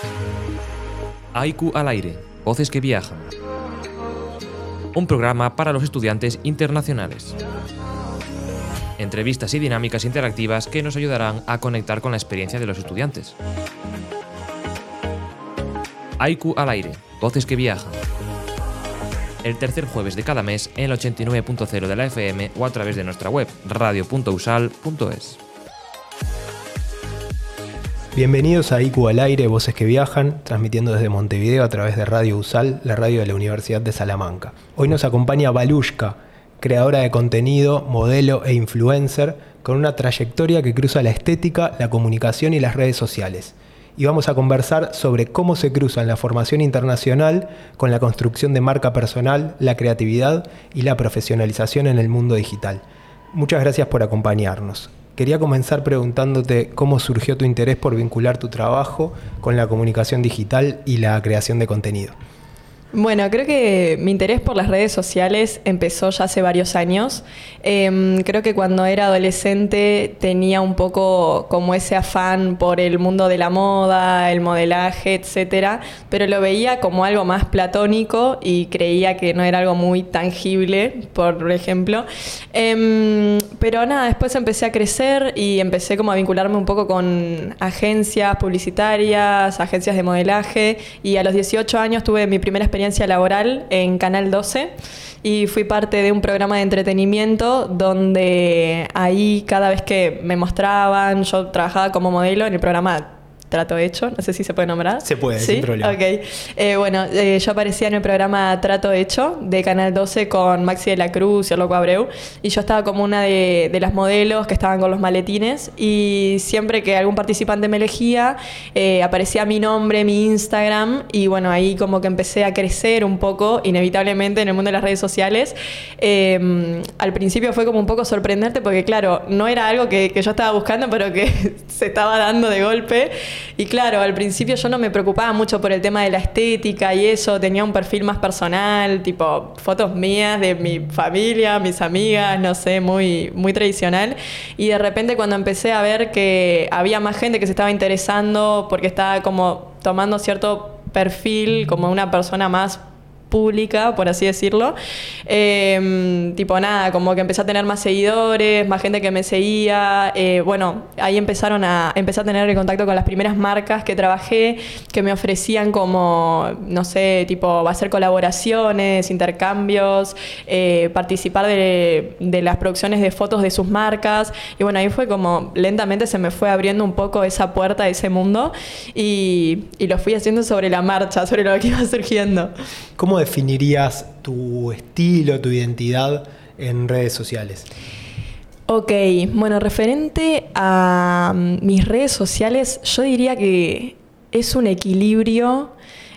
Haiku al aire, voces que viajan. Un programa para los estudiantes internacionales. Entrevistas y dinámicas interactivas que nos ayudarán a conectar con la experiencia de los estudiantes. Haiku al aire, voces que viajan. El tercer jueves de cada mes en el 89.0 de la FM o a través de nuestra web radio.usal.es. Bienvenidos a Haiku al aire, voces que viajan, transmitiendo desde Montevideo a través de Radio USAL, la radio de la Universidad de Salamanca. Hoy nos acompaña Valushka, creadora de contenido, modelo e influencer, con una trayectoria que cruza la estética, la comunicación y las redes sociales. Y vamos a conversar sobre cómo se cruzan la formación internacional con la construcción de marca personal, la creatividad y la profesionalización en el mundo digital. Muchas gracias por acompañarnos. Quería comenzar preguntándote cómo surgió tu interés por vincular tu trabajo con la comunicación digital y la creación de contenido. Bueno, creo que mi interés por las redes sociales empezó ya hace varios años. Creo que cuando era adolescente tenía un poco como ese afán por el mundo de la moda, el modelaje, etcétera, pero lo veía como algo más platónico y creía que no era algo muy tangible, por ejemplo. Pero nada, después empecé a crecer y empecé como a vincularme un poco con agencias publicitarias, agencias de modelaje, y a los 18 años tuve mi primera experiencia laboral en Canal 12 y fui parte de un programa de entretenimiento donde ahí cada vez que me mostraban, yo trabajaba como modelo en el programa Trato Hecho, no sé si se puede nombrar. Se puede, ¿sí? Sin problema. Okay. Yo aparecía en el programa Trato Hecho de Canal 12 con Maxi de la Cruz y el Loco Abreu, y yo estaba como una de las modelos que estaban con los maletines, y siempre que algún participante me elegía, aparecía mi nombre, mi Instagram, y bueno, ahí como que empecé a crecer un poco, inevitablemente, en el mundo de las redes sociales. Al principio fue como un poco sorprendente porque, claro, no era algo que yo estaba buscando, pero que se estaba dando de golpe. Y claro, al principio yo no me preocupaba mucho por el tema de la estética y eso, tenía un perfil más personal, tipo fotos mías de mi familia, mis amigas, no sé, muy, muy tradicional. Y de repente cuando empecé a ver que había más gente que se estaba interesando porque estaba como tomando cierto perfil como una persona más pública, por así decirlo, como que empecé a tener más seguidores, más gente que me seguía, ahí empecé a tener el contacto con las primeras marcas que trabajé, que me ofrecían como, no sé, tipo hacer colaboraciones, intercambios, participar de las producciones de fotos de sus marcas, y bueno, ahí fue como lentamente se me fue abriendo un poco esa puerta a ese mundo, y lo fui haciendo sobre la marcha, sobre lo que iba surgiendo. ¿Cómo definirías tu estilo, tu identidad en redes sociales? Ok, bueno, referente a mis redes sociales, yo diría que es un equilibrio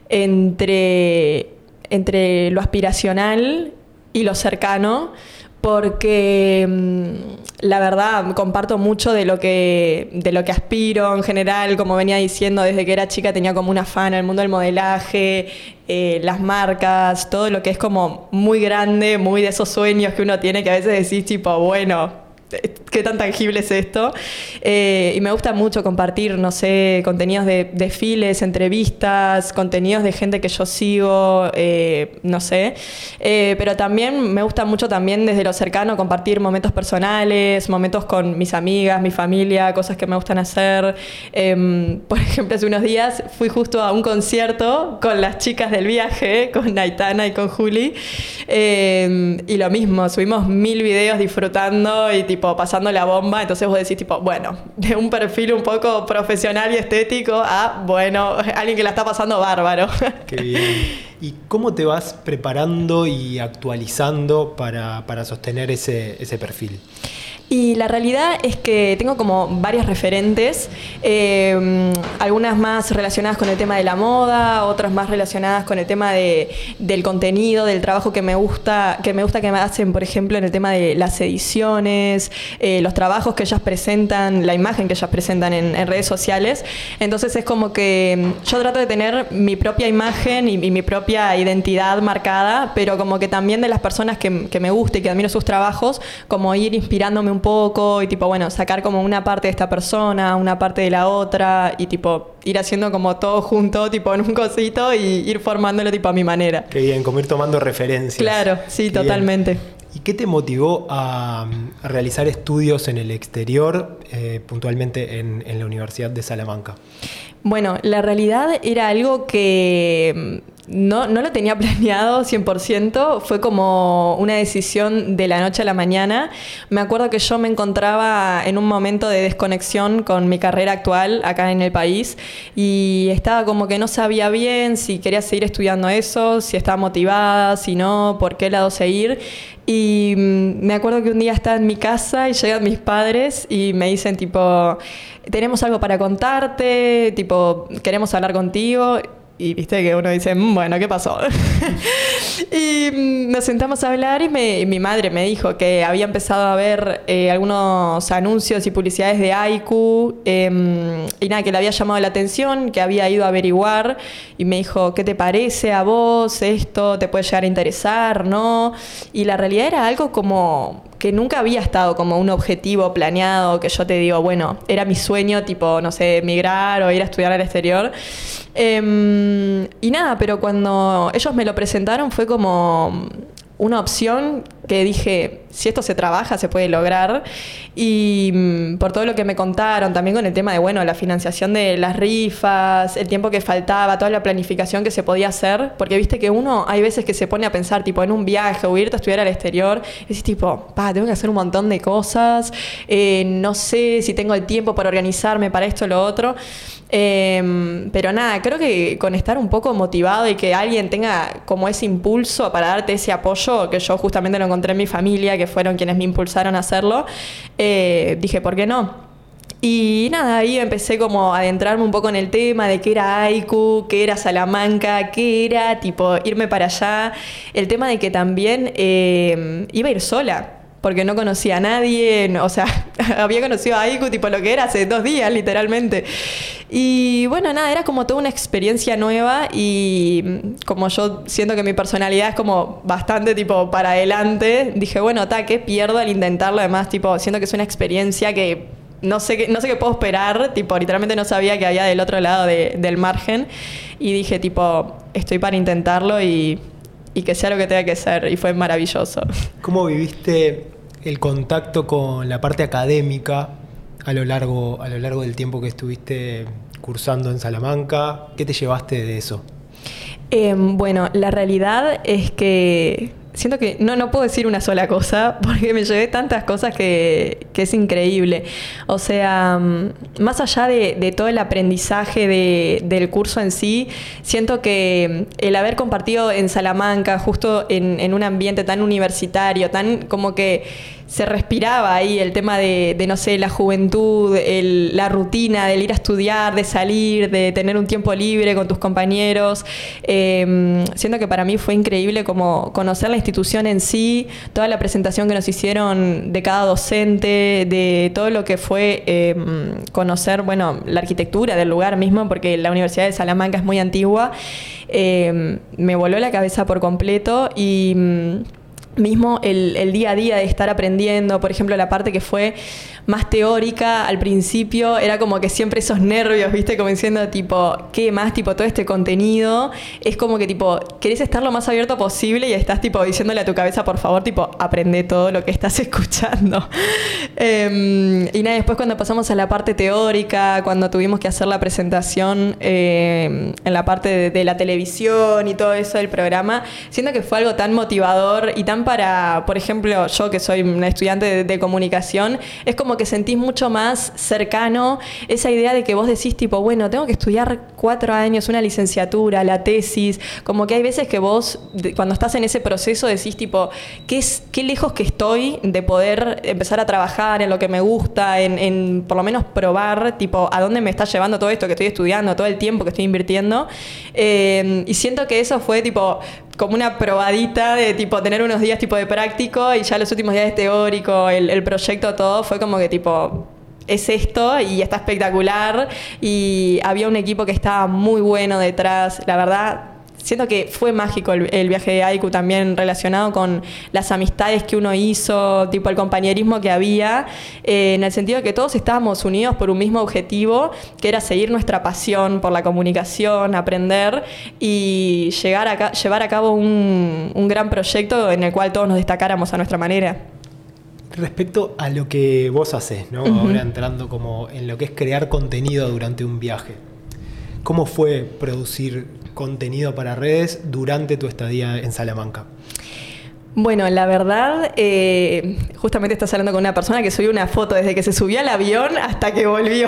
entre lo aspiracional y lo cercano, porque la verdad comparto mucho de lo que aspiro en general. Como venía diciendo, desde que era chica tenía como un afán al mundo del modelaje, las marcas, todo lo que es como muy grande, muy de esos sueños que uno tiene que a veces decís tipo, bueno, ¿qué tan tangible es esto? Y me gusta mucho compartir, no sé, contenidos de desfiles, entrevistas, contenidos de gente que yo sigo, no sé. Pero también me gusta mucho también desde lo cercano compartir momentos personales, momentos con mis amigas, mi familia, cosas que me gustan hacer. Por ejemplo, hace unos días fui justo a un concierto con las chicas del viaje, con Aitana y con Juli. Y lo mismo, subimos 1000 videos disfrutando y tipo pasando la bomba. Entonces vos decís tipo, bueno, de un perfil un poco profesional y estético a, bueno, alguien que la está pasando bárbaro. Qué bien. ¿Y cómo te vas preparando y actualizando para sostener ese perfil? Y la realidad es que tengo como varias referentes, algunas más relacionadas con el tema de la moda, otras más relacionadas con el tema del contenido, del trabajo que me gusta que me hacen, por ejemplo, en el tema de las ediciones, los trabajos que ellas presentan, la imagen que ellas presentan en redes sociales. Entonces es como que yo trato de tener mi propia imagen y mi propia identidad marcada, pero como que también de las personas que me gusta y que admiro sus trabajos, como ir inspirándome un un poco y tipo, bueno, sacar como una parte de esta persona, una parte de la otra y tipo ir haciendo como todo junto, tipo en un cosito y ir formándolo tipo a mi manera. Qué bien, como ir tomando referencias. Claro, sí, Qué totalmente. bien. ¿Y qué te motivó a realizar estudios en el exterior, puntualmente en la Universidad de Salamanca? Bueno, la realidad era algo que no lo tenía planeado 100%, fue como una decisión de la noche a la mañana. Me acuerdo que yo me encontraba en un momento de desconexión con mi carrera actual acá en el país y estaba como que no sabía bien si quería seguir estudiando eso, si estaba motivada, si no, por qué lado seguir. Y me acuerdo que un día estaba en mi casa y llegan mis padres y me dicen tipo, tenemos algo para contarte, tipo, queremos hablar contigo. Y viste que uno dice, bueno, ¿qué pasó? Y nos sentamos a hablar y mi madre me dijo que había empezado a ver algunos anuncios y publicidades de Haiku y nada, que le había llamado la atención, que había ido a averiguar y me dijo, ¿qué te parece a vos esto? ¿Te puede llegar a interesar? ¿No? Y la realidad era algo como que nunca había estado como un objetivo planeado, que yo te digo, bueno, era mi sueño, tipo, no sé, emigrar o ir a estudiar al exterior. Y nada, pero cuando ellos me lo presentaron fue como una opción que dije, si esto se trabaja, se puede lograr. Y por todo lo que me contaron, también con el tema de, bueno, la financiación de las rifas, el tiempo que faltaba, toda la planificación que se podía hacer, porque viste que uno hay veces que se pone a pensar, tipo, en un viaje o irte a estudiar al exterior, y decís, tipo, tengo que hacer un montón de cosas, no sé si tengo el tiempo para organizarme para esto o lo otro. Pero nada, creo que con estar un poco motivado y que alguien tenga como ese impulso para darte ese apoyo, que yo justamente lo encontré en mi familia, que fueron quienes me impulsaron a hacerlo, dije, ¿por qué no? Y nada, ahí empecé como a adentrarme un poco en el tema de qué era Haiku, qué era Salamanca, qué era, tipo, irme para allá. El tema de que también iba a ir sola, porque no conocía a nadie, o sea, había conocido a Haiku, tipo lo que era hace 2 días, literalmente. Y bueno, nada, era como toda una experiencia nueva y como yo siento que mi personalidad es como bastante tipo para adelante, dije, bueno, ¿qué pierdo al intentarlo? Además, tipo, siento que es una experiencia que no sé qué puedo esperar, tipo, literalmente no sabía que había del otro lado del margen y dije, tipo, estoy para intentarlo y que sea lo que tenga que ser, y fue maravilloso. ¿Cómo viviste el contacto con la parte académica a lo largo del tiempo que estuviste cursando en Salamanca? ¿Qué te llevaste de eso? Bueno, la realidad es que siento que no puedo decir una sola cosa porque me llevé tantas cosas que es increíble. O sea, más allá de todo el aprendizaje del curso en sí, siento que el haber compartido en Salamanca, justo en un ambiente tan universitario, tan como que se respiraba ahí el tema de no sé, la juventud, la rutina del ir a estudiar, de salir, de tener un tiempo libre con tus compañeros. Siento que para mí fue increíble como conocer la institución en sí, toda la presentación que nos hicieron de cada docente, de todo lo que fue conocer, bueno, la arquitectura del lugar mismo, porque la Universidad de Salamanca es muy antigua. Me voló la cabeza por completo y mismo el día a día de estar aprendiendo, por ejemplo, la parte que fue más teórica al principio, era como que siempre esos nervios, ¿viste? Como diciendo, tipo, ¿qué más? Tipo, todo este contenido, es como que, tipo, querés estar lo más abierto posible y estás, tipo, diciéndole a tu cabeza, por favor, tipo, aprende todo lo que estás escuchando. Y nada, después cuando pasamos a la parte teórica, cuando tuvimos que hacer la presentación en la parte de la televisión y todo eso del programa, siento que fue algo tan motivador y tan para, por ejemplo, yo que soy una estudiante de comunicación, es como que sentís mucho más cercano esa idea de que vos decís, tipo, bueno, tengo que estudiar 4 años, una licenciatura, la tesis, como que hay veces que vos, cuando estás en ese proceso, decís, tipo, qué lejos que estoy de poder empezar a trabajar en lo que me gusta, en por lo menos probar, tipo, a dónde me está llevando todo esto que estoy estudiando, todo el tiempo que estoy invirtiendo. Y siento que eso fue, tipo, como una probadita de tipo tener unos días tipo de práctico y ya los últimos días de teórico, el proyecto, todo fue como que tipo, es esto y está espectacular y había un equipo que estaba muy bueno detrás, la verdad. siento que fue mágico el viaje de Aiku, también relacionado con las amistades que uno hizo, tipo el compañerismo que había, en el sentido de que todos estábamos unidos por un mismo objetivo, que era seguir nuestra pasión por la comunicación, aprender y llevar a cabo un gran proyecto en el cual todos nos destacáramos a nuestra manera. Respecto a lo que vos haces, ¿no? Ahora entrando como en lo que es crear contenido durante un viaje. ¿Cómo fue producir contenido para redes durante tu estadía en Salamanca? Bueno, la verdad, justamente estás hablando con una persona que subió una foto desde que se subió al avión hasta que volvió.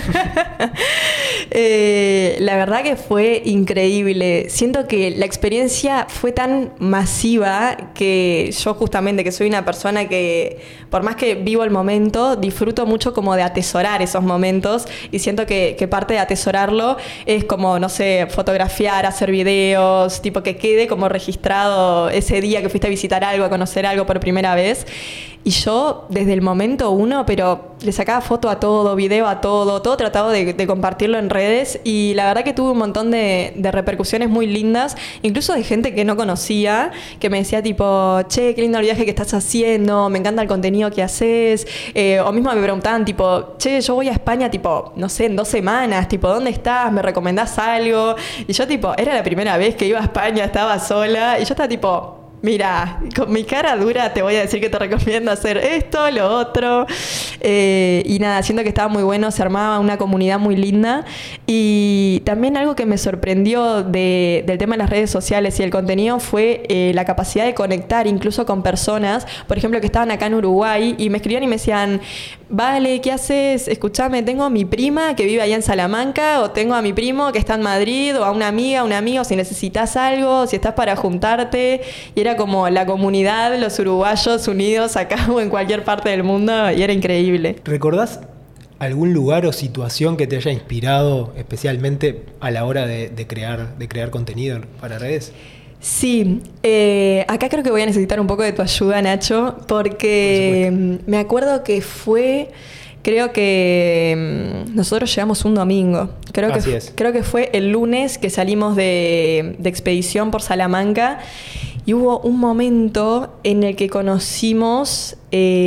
La verdad que fue increíble. Siento que la experiencia fue tan masiva que yo justamente, que soy una persona que, por más que vivo el momento, disfruto mucho como de atesorar esos momentos y siento que parte de atesorarlo es como, no sé, fotografiar, hacer videos, tipo que quede como registrado ese día que fuiste a visitar algo, a conocer algo por primera vez. Y yo, desde el momento uno, pero le sacaba foto a todo, video a todo trataba de compartirlo en redes y la verdad que tuve un montón de repercusiones muy lindas, incluso de gente que no conocía, que me decía tipo, che, qué lindo el viaje que estás haciendo, me encanta el contenido que haces, o mismo me preguntaban tipo, che, yo voy a España tipo, no sé, en 2 semanas, tipo, ¿dónde estás? ¿Me recomendás algo? Y yo tipo, era la primera vez que iba a España, estaba sola y yo estaba tipo, mira, con mi cara dura te voy a decir que te recomiendo hacer esto, lo otro. Y nada, siento que estaba muy bueno, se armaba una comunidad muy linda. Y también algo que me sorprendió del tema de las redes sociales y el contenido fue la capacidad de conectar incluso con personas, por ejemplo, que estaban acá en Uruguay y me escribían y me decían, vale, ¿qué haces? Escuchame, tengo a mi prima que vive allá en Salamanca, o tengo a mi primo que está en Madrid, o a una amiga, un amigo, si necesitas algo, si estás para juntarte. Y era como la comunidad, los uruguayos unidos acá o en cualquier parte del mundo, y era increíble. ¿Recordás algún lugar o situación que te haya inspirado especialmente a la hora de crear contenido para redes? Sí, acá creo que voy a necesitar un poco de tu ayuda, Nacho, porque me acuerdo que creo que nosotros llegamos un domingo. Creo que fue el lunes que salimos de expedición por Salamanca y hubo un momento en el que conocimos...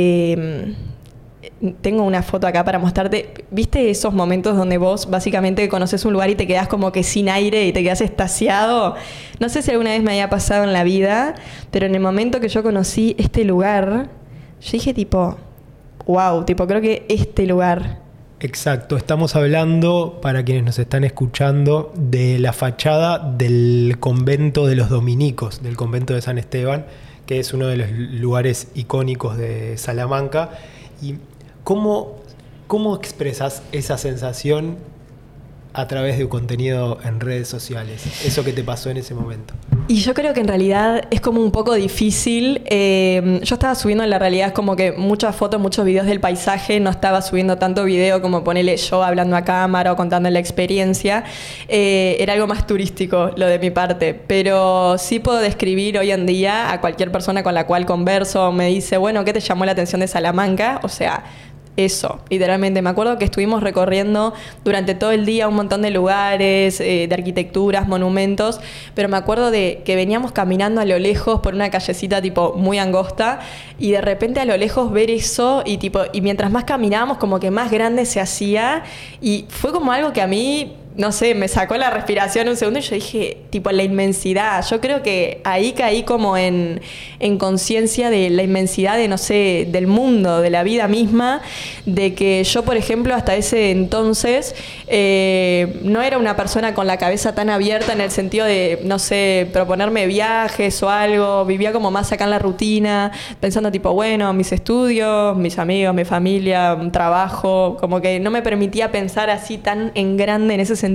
tengo una foto acá para mostrarte. ¿Viste esos momentos donde vos básicamente conoces un lugar y te quedás como que sin aire y te quedás extasiado? No sé si alguna vez me había pasado en la vida, pero en el momento que yo conocí este lugar, yo dije tipo, wow, tipo creo que este lugar. Exacto, estamos hablando, para quienes nos están escuchando, de la fachada del convento de los dominicos, del convento de San Esteban, que es uno de los lugares icónicos de Salamanca. Y ¿Cómo expresas esa sensación a través de contenido en redes sociales? Eso que te pasó en ese momento. Y yo creo que en realidad es como un poco difícil. Yo estaba subiendo en la realidad como que muchas fotos, muchos videos del paisaje. No estaba subiendo tanto video como ponerle yo hablando a cámara o contando la experiencia. Era algo más turístico lo de mi parte. Pero sí puedo describir hoy en día a cualquier persona con la cual converso. Me dice, bueno, ¿qué te llamó la atención de Salamanca? O sea... eso, literalmente. Me acuerdo que estuvimos recorriendo durante todo el día un montón de lugares, de arquitecturas, monumentos, pero me acuerdo de que veníamos caminando a lo lejos por una callecita tipo muy angosta y de repente a lo lejos ver eso y mientras más caminábamos como que más grande se hacía y fue como algo que a mí... no sé, me sacó la respiración un segundo y yo dije, tipo, la inmensidad. Yo creo que ahí caí como en conciencia de la inmensidad de, no sé, del mundo, de la vida misma, de que yo, por ejemplo, hasta ese entonces no era una persona con la cabeza tan abierta en el sentido de, no sé, proponerme viajes o algo. Vivía como más acá en la rutina, pensando tipo, bueno, mis estudios, mis amigos, mi familia, un trabajo, como que no me permitía pensar así tan en grande en ese sentido.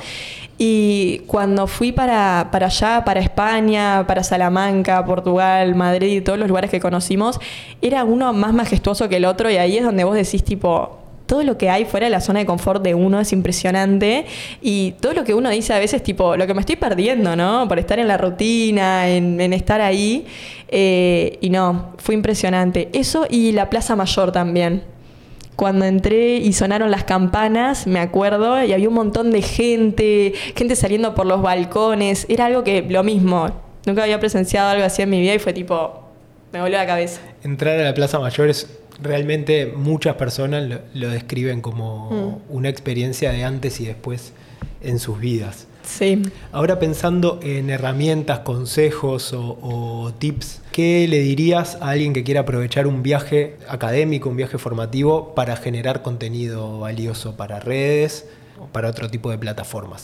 Y cuando fui para allá, para España, para Salamanca, Portugal, Madrid y todos los lugares que conocimos, era uno más majestuoso que el otro y ahí es donde vos decís tipo... todo lo que hay fuera de la zona de confort de uno es impresionante y todo lo que uno dice a veces tipo, lo que me estoy perdiendo, ¿no? Por estar en la rutina, en estar ahí y no, fue impresionante. Eso y la Plaza Mayor también. cuando entré y sonaron las campanas, me acuerdo, y había un montón de gente saliendo por los balcones. Era algo que, lo mismo, nunca había presenciado algo así en mi vida y fue tipo, me volvió la cabeza. Entrar a la Plaza Mayor es realmente, muchas personas lo describen como una experiencia de antes y después en sus vidas. Sí. Ahora pensando en herramientas, consejos o tips, ¿qué le dirías a alguien que quiera aprovechar un viaje académico, un viaje formativo para generar contenido valioso para redes o para otro tipo de plataformas?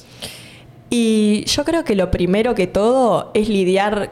Y yo creo que lo primero que todo es lidiar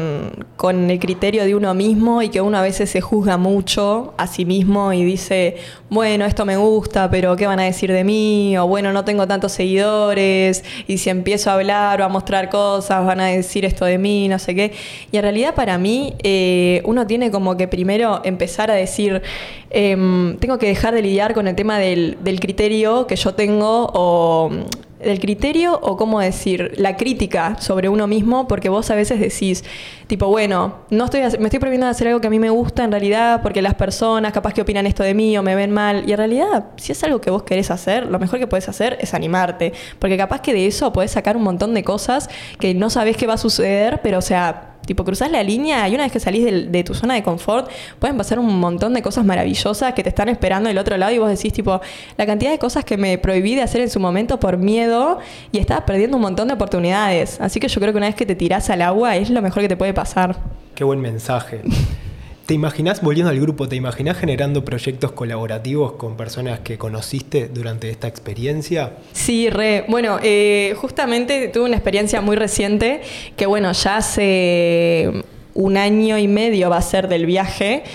con el criterio de uno mismo y que uno a veces se juzga mucho a sí mismo y dice, bueno, esto me gusta, pero ¿qué van a decir de mí? O bueno, no tengo tantos seguidores y si empiezo a hablar o a mostrar cosas van a decir esto de mí, no sé qué. Y en realidad para mí uno tiene como que primero empezar a decir, tengo que dejar de lidiar con el tema del criterio que yo tengo o... del criterio o cómo decir, la crítica sobre uno mismo, porque vos a veces decís, tipo, bueno, me estoy prohibiendo de hacer algo que a mí me gusta en realidad porque las personas capaz que opinan esto de mí o me ven mal, y en realidad, si es algo que vos querés hacer, lo mejor que podés hacer es animarte, porque capaz que de eso podés sacar un montón de cosas que no sabés qué va a suceder, pero o sea... Tipo, cruzás la línea y una vez que salís de tu zona de confort, pueden pasar un montón de cosas maravillosas que te están esperando del otro lado y vos decís, tipo, la cantidad de cosas que me prohibí de hacer en su momento por miedo y estaba perdiendo un montón de oportunidades. Así que yo creo que una vez que te tirás al agua es lo mejor que te puede pasar. Qué buen mensaje. ¿Te imaginás, volviendo al grupo, te imaginás generando proyectos colaborativos con personas que conociste durante esta experiencia? Sí, Bueno, justamente tuve una experiencia muy reciente que, bueno, ya hace... 1 año y medio va a ser del viaje,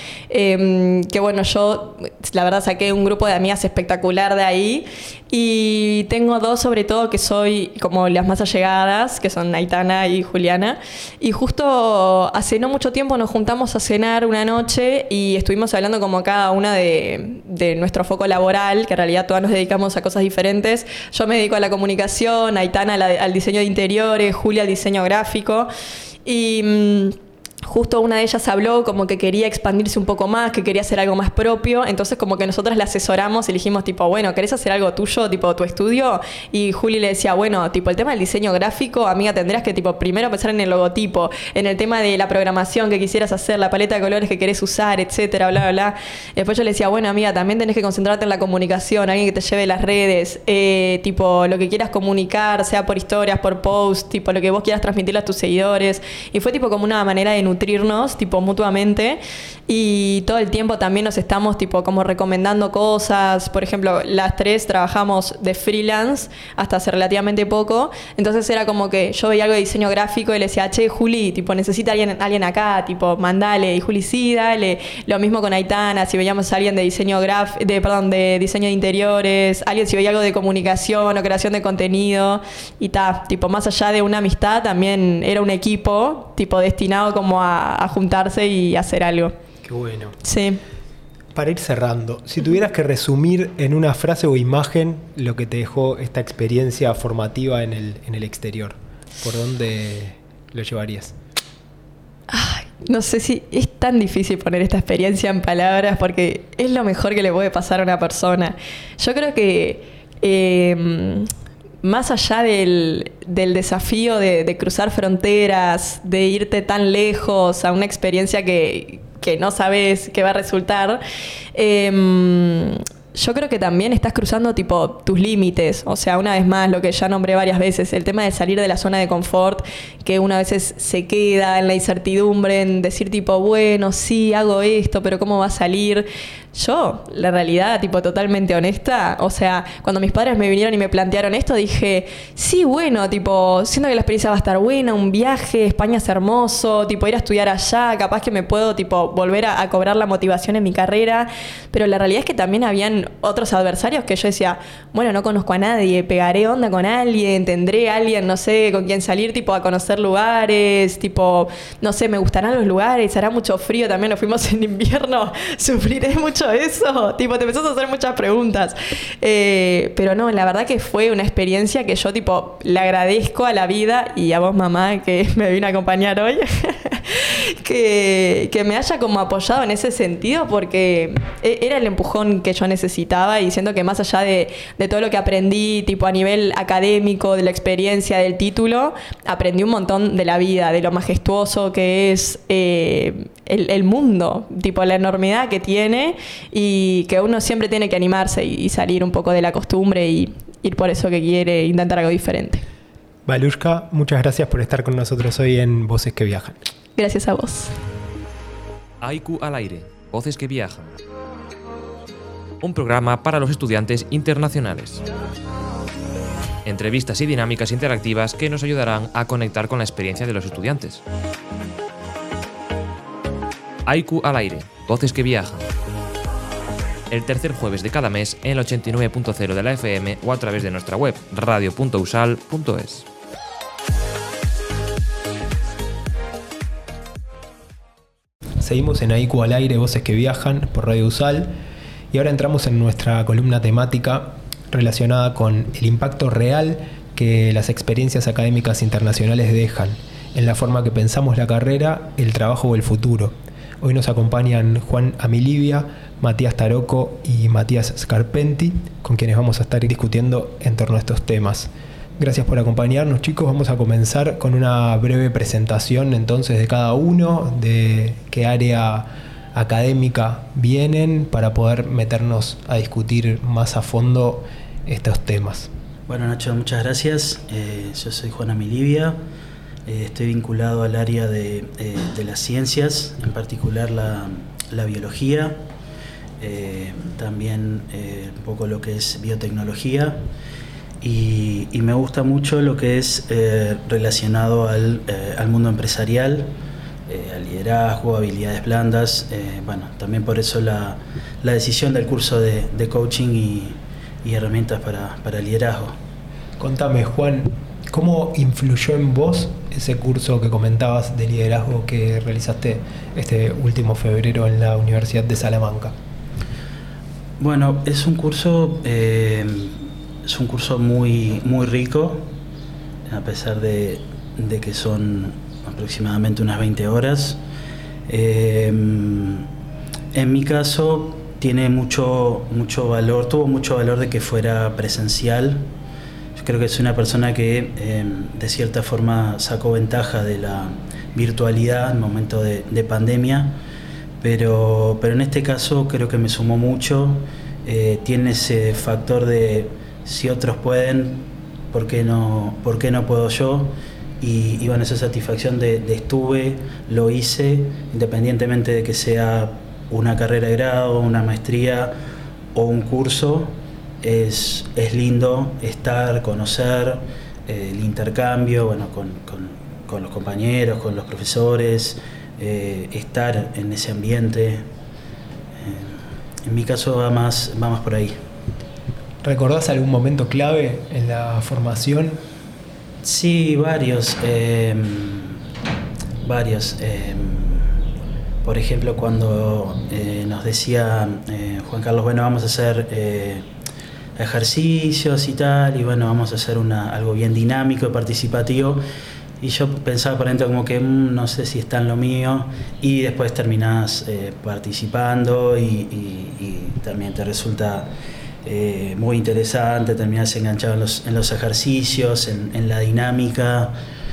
que bueno, yo la verdad saqué un grupo de amigas espectacular de ahí y tengo 2 sobre todo que soy como las más allegadas, que son Aitana y Juliana, y justo hace no mucho tiempo nos juntamos a cenar una noche y estuvimos hablando como cada una de nuestro foco laboral, que en realidad todas nos dedicamos a cosas diferentes. Yo me dedico a la comunicación, Aitana al diseño de interiores, Julia al diseño gráfico y... justo una de ellas habló como que quería expandirse un poco más, que quería hacer algo más propio, entonces como que nosotras la asesoramos y dijimos tipo, bueno, ¿querés hacer algo tuyo, tipo tu estudio? Y Juli le decía, bueno, tipo el tema del diseño gráfico, amiga, tendrás que tipo primero pensar en el logotipo, en el tema de la programación que quisieras hacer, la paleta de colores que querés usar, etcétera, bla, bla, bla. Después yo le decía, bueno, amiga, también tenés que concentrarte en la comunicación, alguien que te lleve las redes, tipo lo que quieras comunicar, sea por historias, por posts, tipo lo que vos quieras transmitirle a tus seguidores. Y fue tipo como una manera de nutrirnos tipo mutuamente y todo el tiempo también nos estamos tipo como recomendando cosas. Por ejemplo, las 3 trabajamos de freelance hasta hace relativamente poco, entonces era como que yo veía algo de diseño gráfico y le decía, che, Juli, tipo necesita alguien acá, tipo mandale, y Juli sí, dale. Lo mismo con Aitana, si veíamos a alguien de diseño de diseño de interiores, alguien si veía algo de comunicación o creación de contenido y tipo más allá de una amistad también era un equipo tipo destinado como a juntarse y hacer algo. Qué bueno. Sí. Para ir cerrando, si tuvieras que resumir en una frase o imagen lo que te dejó esta experiencia formativa en el exterior, ¿por dónde lo llevarías? Ay, no sé si es tan difícil poner esta experiencia en palabras porque es lo mejor que le puede pasar a una persona. Yo creo que más allá del desafío de cruzar fronteras, de irte tan lejos a una experiencia que no sabes qué va a resultar, yo creo que también estás cruzando tipo tus límites. O sea, una vez más, lo que ya nombré varias veces, el tema de salir de la zona de confort, que una veces se queda en la incertidumbre, en decir tipo, bueno, sí, hago esto, pero ¿cómo va a salir? Yo, la realidad, tipo, totalmente honesta, o sea, cuando mis padres me vinieron y me plantearon esto, dije, sí, bueno, tipo, siento que la experiencia va a estar buena, un viaje, España es hermoso, tipo, ir a estudiar allá, capaz que me puedo, tipo, volver a cobrar la motivación en mi carrera, pero la realidad es que también habían otros adversarios que yo decía, bueno, no conozco a nadie, pegaré onda con alguien, tendré a alguien, no sé, con quien salir, tipo, a conocer lugares, tipo, no sé, me gustarán los lugares, hará mucho frío, también nos fuimos en invierno, sufriré mucho eso, tipo, te empezás a hacer muchas preguntas, pero no, la verdad que fue una experiencia que yo, tipo, le agradezco a la vida y a vos, mamá, que me vino a acompañar hoy, que me haya como apoyado en ese sentido, porque era el empujón que yo necesitaba, y siento que más allá de todo lo que aprendí, tipo a nivel académico, de la experiencia, del título, aprendí un montón de la vida, de lo majestuoso que es el mundo, tipo la enormidad que tiene, y que uno siempre tiene que animarse y salir un poco de la costumbre y ir por eso que quiere, intentar algo diferente. Valushka, muchas gracias por estar con nosotros hoy en Voces que Viajan. Gracias a vos. Haiku al aire, Voces que Viajan. Un programa para los estudiantes internacionales. Entrevistas y dinámicas interactivas que nos ayudarán a conectar con la experiencia de los estudiantes. Haiku al aire, Voces que Viajan. El tercer jueves de cada mes en el 89.0 de la FM o a través de nuestra web radio.usal.es. Seguimos en Haiku al aire, Voces que Viajan por Radio Usal, y ahora entramos en nuestra columna temática relacionada con el impacto real que las experiencias académicas internacionales dejan en la forma que pensamos la carrera, el trabajo o el futuro. Hoy nos acompañan Juan Amilibia, Matías Taroco y Matías Scarpenti, con quienes vamos a estar discutiendo en torno a estos temas. Gracias por acompañarnos, chicos. Vamos a comenzar con una breve presentación entonces de cada uno, de qué área académica vienen, para poder meternos a discutir más a fondo estos temas. Bueno, Nacho, muchas gracias. Yo soy Juan Amilibia. Estoy vinculado al área de las ciencias, en particular la biología, también un poco lo que es biotecnología, y me gusta mucho lo que es relacionado al mundo empresarial, al liderazgo, habilidades blandas. Bueno, también por eso la decisión del curso de coaching y herramientas para liderazgo. Contame, Juan, ¿cómo influyó en vos ese curso que comentabas de liderazgo que realizaste este último febrero en la Universidad de Salamanca? Bueno, es un curso muy, muy rico, a pesar de que son aproximadamente unas 20 horas. En mi caso tiene mucho valor, tuvo mucho valor de que fuera presencial. Yo creo que soy una persona que de cierta forma sacó ventaja de la virtualidad en momento de pandemia, pero en este caso creo que me sumó mucho. Tiene ese factor de si otros pueden, ¿por qué no puedo yo? Y bueno, esa satisfacción de estuve, lo hice, independientemente de que sea una carrera de grado, una maestría o un curso. Es lindo estar, conocer, el intercambio, bueno, con los compañeros, con los profesores, estar en ese ambiente. En mi caso va más por ahí. ¿Recordás algún momento clave en la formación? Sí, varios. Por ejemplo, cuando nos decía Juan Carlos, bueno, vamos a hacer ejercicios y tal, y bueno, vamos a hacer algo bien dinámico y participativo, y yo pensaba por dentro como que no sé si está en lo mío, y después terminás participando y también te resulta muy interesante, terminás enganchado en los ejercicios, en la dinámica.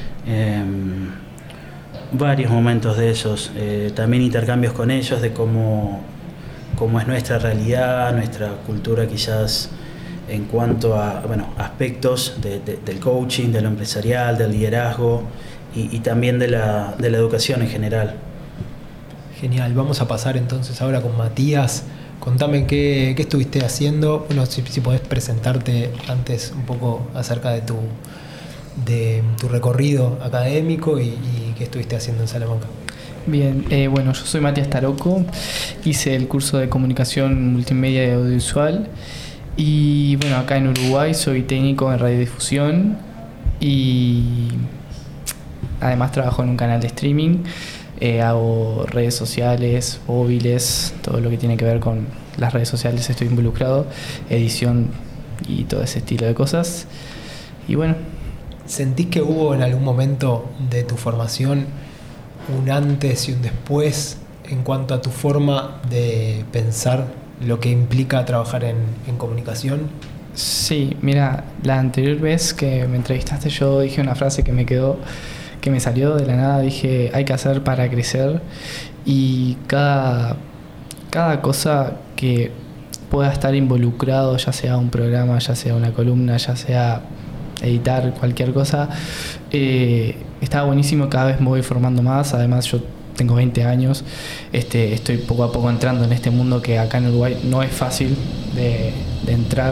Varios momentos de esos, también intercambios con ellos de cómo es nuestra realidad, nuestra cultura quizás en cuanto a aspectos del coaching, de lo empresarial, del liderazgo y también de la educación en general. Genial, vamos a pasar entonces ahora con Matías. Contame qué estuviste haciendo. Bueno, si podés presentarte antes un poco acerca de tu recorrido académico y qué estuviste haciendo en Salamanca. Bien, bueno, yo soy Matías Taroco, hice el curso de comunicación multimedia y audiovisual, y bueno, acá en Uruguay soy técnico en radiodifusión y además trabajo en un canal de streaming. Hago redes sociales, móviles, todo lo que tiene que ver con las redes sociales estoy involucrado, edición y todo ese estilo de cosas. Y bueno. ¿Sentís que hubo en algún momento de tu formación un antes y un después en cuanto a tu forma de pensar lo que implica trabajar en comunicación? Sí, mira, la anterior vez que me entrevistaste yo dije una frase que me quedó, que me salió de la nada. Dije, hay que hacer para crecer, y cada cosa que pueda estar involucrado, ya sea un programa, ya sea una columna, ya sea editar cualquier cosa, está buenísimo. Cada vez me voy formando más. Además, yo tengo 20 años, estoy poco a poco entrando en este mundo que acá en Uruguay no es fácil de entrar,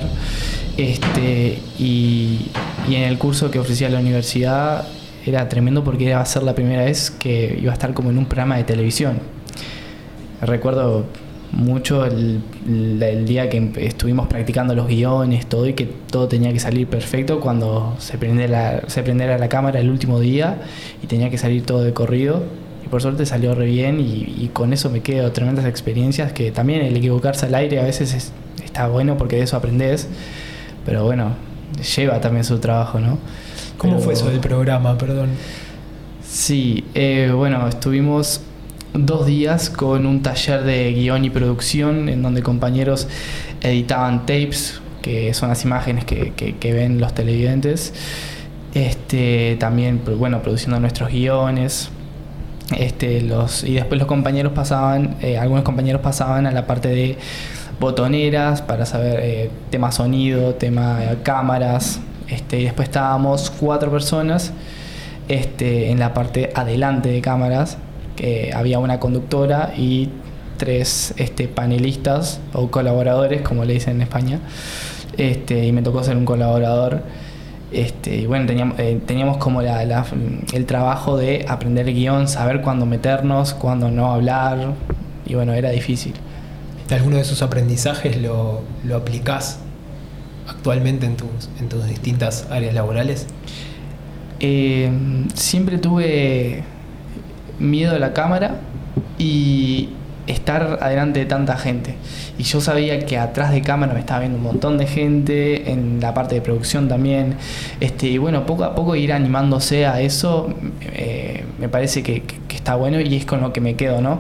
y en el curso que ofrecía la universidad era tremendo porque iba a ser la primera vez que iba a estar como en un programa de televisión. Recuerdo mucho el día que estuvimos practicando los guiones, todo, y que todo tenía que salir perfecto cuando se prendiera la cámara el último día y tenía que salir todo de corrido, y por suerte salió re bien, y con eso me quedo tremendas experiencias. Que también el equivocarse al aire a veces está bueno porque de eso aprendes, pero bueno, lleva también su trabajo, ¿no? ¿Cómo fue eso del programa? Perdón. Sí, bueno, estuvimos 2 días con un taller de guión y producción en donde compañeros editaban tapes, que son las imágenes que ven los televidentes, también, bueno, produciendo nuestros guiones, y después los compañeros pasaban, algunos compañeros pasaban a la parte de botoneras para saber tema sonido, tema cámaras, y después estábamos 4 personas en la parte adelante de cámaras, que había una conductora y 3 panelistas o colaboradores, como le dicen en España, y me tocó ser un colaborador, y bueno, teníamos como el trabajo de aprender el guión, saber cuándo meternos, cuándo no hablar, y bueno, era difícil. ¿Alguno de esos aprendizajes lo aplicás actualmente en tus distintas áreas laborales? Siempre tuve miedo a la cámara y estar adelante de tanta gente, y yo sabía que atrás de cámara me estaba viendo un montón de gente, en la parte de producción también, y bueno, poco a poco ir animándose a eso, me parece que está bueno, y es con lo que me quedo, ¿no?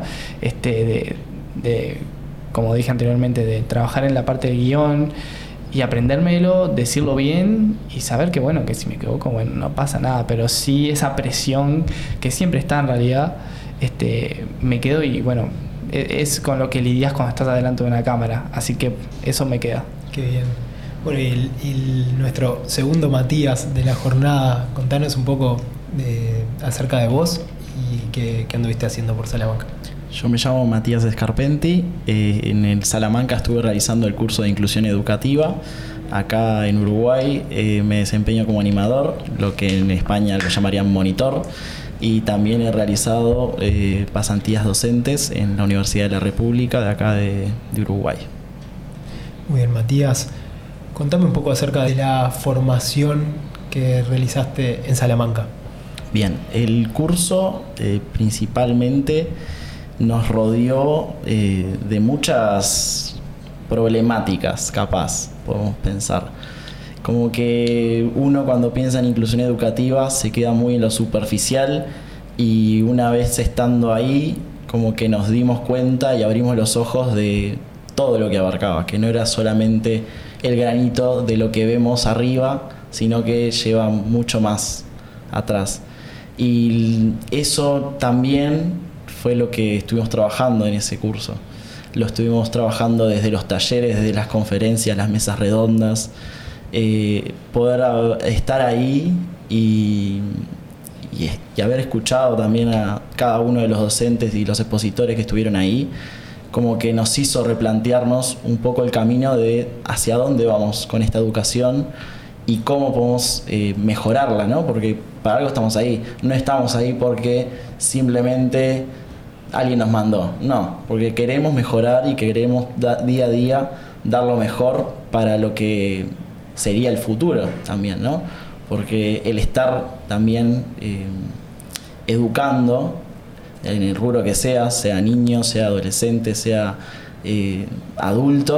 De como dije anteriormente, de trabajar en la parte del guión y aprendérmelo, decirlo bien, y saber que bueno, que si me equivoco, bueno, no pasa nada, pero sí esa presión que siempre está en realidad, me quedo, y bueno, es con lo que lidias cuando estás adelante de una cámara, así que eso me queda. Qué bien. Bueno, y nuestro segundo Matías de la jornada, contanos un poco acerca de vos y qué anduviste haciendo por Salamanca. Yo me llamo Matías Scarpenti, en el Salamanca estuve realizando el curso de inclusión educativa. Acá en Uruguay me desempeño como animador, lo que en España lo llamarían monitor, y también he realizado pasantías docentes en la Universidad de la República de acá de Uruguay. Muy bien, Matías, contame un poco acerca de la formación que realizaste en Salamanca. Bien, el curso principalmente nos rodeó de muchas problemáticas, capaz, podemos pensar. Como que uno cuando piensa en inclusión educativa se queda muy en lo superficial, y una vez estando ahí, como que nos dimos cuenta y abrimos los ojos de todo lo que abarcaba, que no era solamente el granito de lo que vemos arriba, sino que lleva mucho más atrás. Y eso también fue lo que estuvimos trabajando en ese curso. Lo estuvimos trabajando desde los talleres, desde las conferencias, las mesas redondas, poder estar ahí y haber escuchado también a cada uno de los docentes y los expositores que estuvieron ahí, como que nos hizo replantearnos un poco el camino de hacia dónde vamos con esta educación y cómo podemos mejorarla, ¿no? Porque para algo estamos ahí. No estamos ahí porque simplemente alguien nos mandó. No, porque queremos mejorar y queremos día a día dar lo mejor para lo que sería el futuro también, ¿no? Porque el estar también educando en el rubro que sea niños, sea adolescentes, sea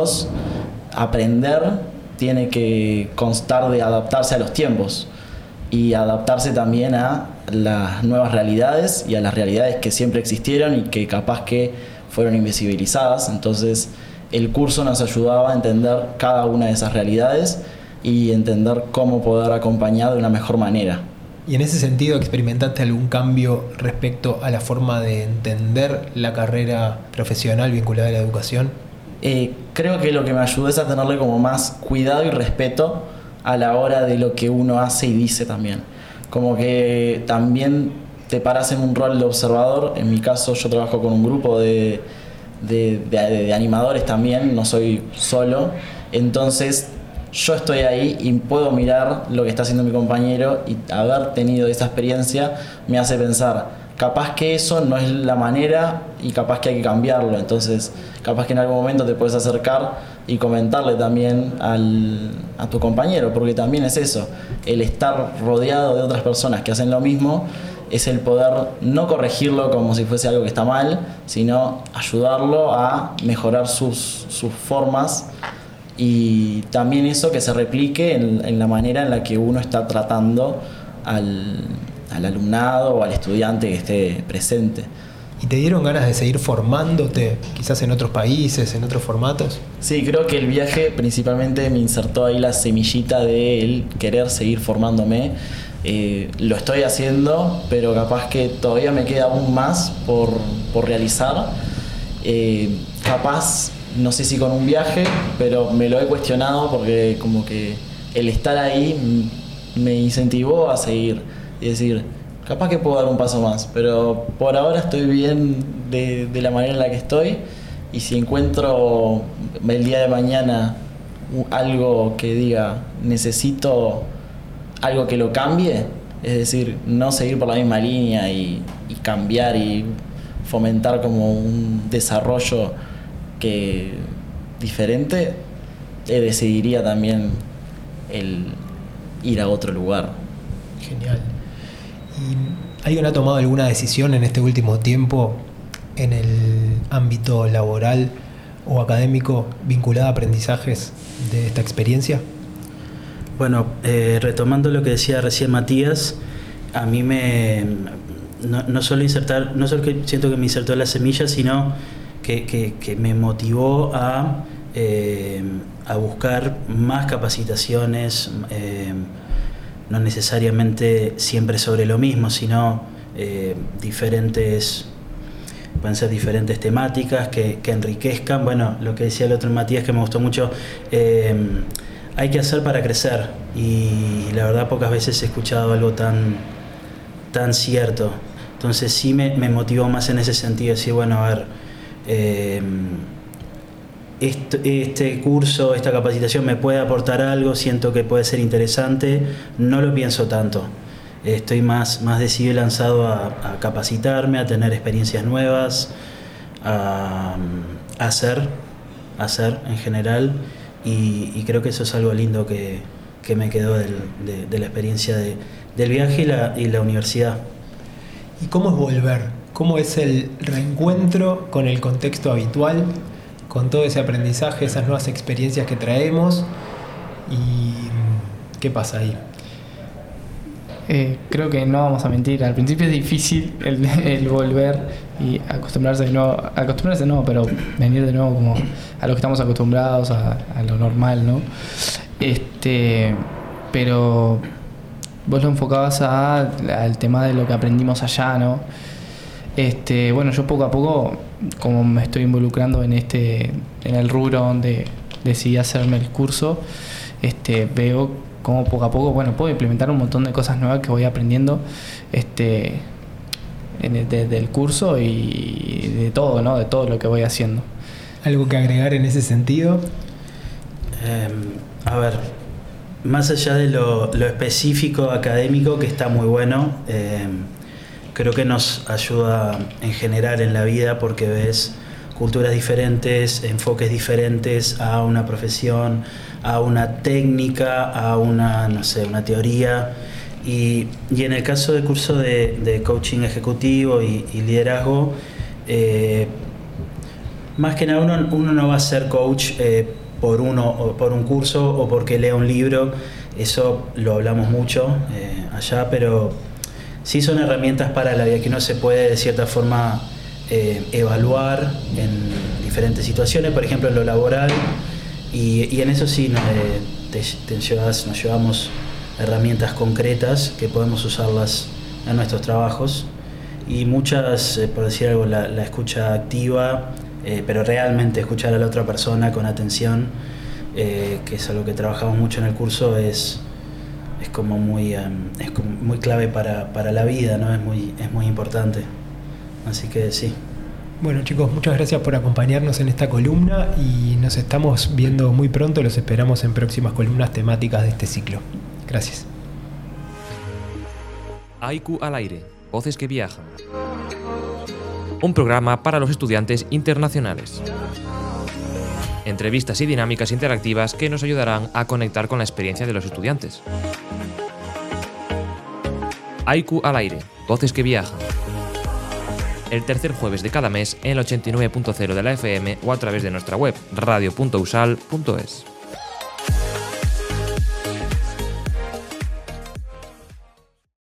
adultos, aprender tiene que constar de adaptarse a los tiempos. y adaptarse también a las nuevas realidades y a las realidades que siempre existieron y que capaz que fueron invisibilizadas. Entonces el curso nos ayudaba a entender cada una de esas realidades y entender cómo poder acompañar de una mejor manera. ¿Y en ese sentido experimentaste algún cambio respecto a la forma de entender la carrera profesional vinculada a la educación? Creo que lo que me ayudó es a tenerle como más cuidado y respeto a la hora de lo que uno hace y dice también. Como que también te paras en un rol de observador. En mi caso yo trabajo con un grupo de animadores también, no soy solo. Entonces yo estoy ahí y puedo mirar lo que está haciendo mi compañero, y haber tenido esa experiencia me hace pensar, capaz que eso no es la manera y capaz que hay que cambiarlo. Entonces capaz que en algún momento te puedes acercar y comentarle también a tu compañero, porque también es eso, el estar rodeado de otras personas que hacen lo mismo, es el poder no corregirlo como si fuese algo que está mal, sino ayudarlo a mejorar sus formas, y también eso que se replique en la manera en la que uno está tratando al alumnado o al estudiante que esté presente. ¿Y te dieron ganas de seguir formándote, quizás en otros países, en otros formatos? Sí, creo que el viaje principalmente me insertó ahí la semillita de el querer seguir formándome. Lo estoy haciendo, pero capaz que todavía me queda aún más por realizar. Capaz, no sé si con un viaje, pero me lo he cuestionado porque como que el estar ahí me incentivó a seguir y decir, capaz que puedo dar un paso más, pero por ahora estoy bien de la manera en la que estoy, y si encuentro el día de mañana algo que diga necesito algo que lo cambie, es decir, no seguir por la misma línea y cambiar y fomentar como un desarrollo diferente, decidiría también el ir a otro lugar. Genial. ¿Y alguien ha tomado alguna decisión en este último tiempo en el ámbito laboral o académico vinculada a aprendizajes de esta experiencia? Bueno, retomando lo que decía recién Matías, a mí no solo que siento que me insertó la semilla, sino que me motivó a buscar más capacitaciones, no necesariamente siempre sobre lo mismo, sino pueden ser diferentes temáticas que enriquezcan. Bueno, lo que decía el otro Matías, que me gustó mucho, hay que hacer para crecer, y la verdad pocas veces he escuchado algo tan cierto. Entonces sí me motivó más en ese sentido, decir, bueno, a ver, este curso, esta capacitación me puede aportar algo, siento que puede ser interesante, no lo pienso tanto. Estoy más decidido y lanzado a capacitarme, a tener experiencias nuevas, a hacer en general, y creo que eso es algo lindo que me quedó de la experiencia del viaje y la universidad. ¿Y cómo es volver? ¿Cómo es el reencuentro con el contexto habitual, con todo ese aprendizaje, esas nuevas experiencias que traemos? ¿Y qué pasa ahí? Creo que no vamos a mentir, al principio es difícil el volver y acostumbrarse no, pero venir de nuevo como a lo que estamos acostumbrados, a lo normal, ¿no? Pero vos lo enfocabas al tema de lo que aprendimos allá, ¿no? Bueno, yo poco a poco, como me estoy involucrando en el rubro donde decidí hacerme el curso, veo cómo poco a poco, bueno, puedo implementar un montón de cosas nuevas que voy aprendiendo del curso y de todo, ¿no? De todo lo que voy haciendo. ¿Algo que agregar en ese sentido? A ver, más allá de lo específico académico, que está muy bueno, creo que nos ayuda en general en la vida, porque ves culturas diferentes, enfoques diferentes a una profesión, a una técnica, a una teoría. Y en el caso del curso de coaching ejecutivo y liderazgo, más que nada uno no va a ser coach por un curso o porque lea un libro. Eso lo hablamos mucho allá, pero sí son herramientas para la vida que uno se puede de cierta forma evaluar en diferentes situaciones, por ejemplo en lo laboral, y en eso sí nos llevamos herramientas concretas que podemos usarlas en nuestros trabajos, y muchas, por decir algo, la escucha activa, pero realmente escuchar a la otra persona con atención, que es algo que trabajamos mucho en el curso, es como muy clave para la vida, ¿no? Es muy importante. Así que sí. Bueno, chicos, muchas gracias por acompañarnos en esta columna y nos estamos viendo muy pronto. Los esperamos en próximas columnas temáticas de este ciclo. Gracias. Haiku al aire, voces que viajan. Un programa para los estudiantes internacionales. Entrevistas y dinámicas interactivas que nos ayudarán a conectar con la experiencia de los estudiantes. Haiku al aire, voces que viajan. El tercer jueves de cada mes en el 89.0 de la FM o a través de nuestra web radio.usal.es.